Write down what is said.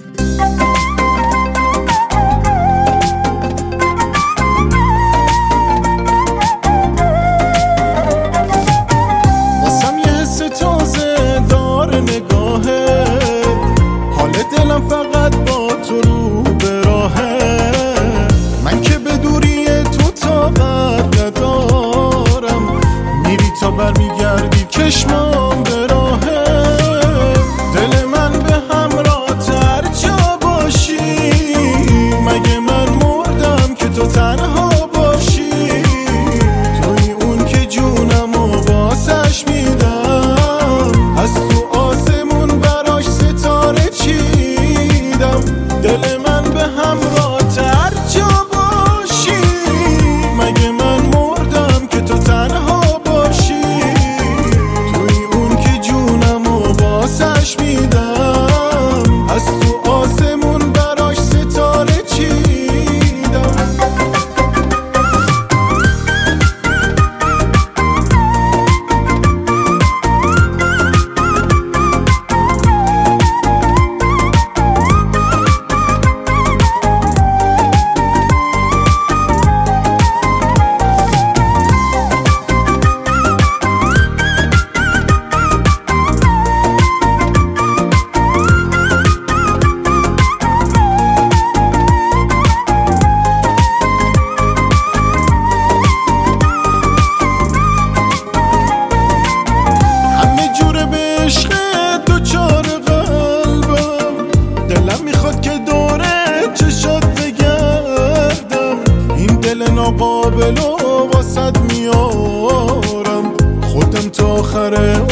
واسم یه حس تازه دار نگاهه، حال دلم فقط با تو رو به راهه. من که به دوری تو طاقت ندارم، میری تا برمیگردی چشمام به راهه. دل من به همراهت هر جا باشی، مگه من مردم که تو تنها باشی. توی اون که جونمو واسش میدم، از تو آسمون براش ستاره چیدم. دل من به همراهت هر جا باشی، مگه من مردم که تو تنها باشی. توی اون که جونمو واسش میدم، از تو آسمون براش ستاره چیدم. ناقابل و واسد میارم، خودم تا آخر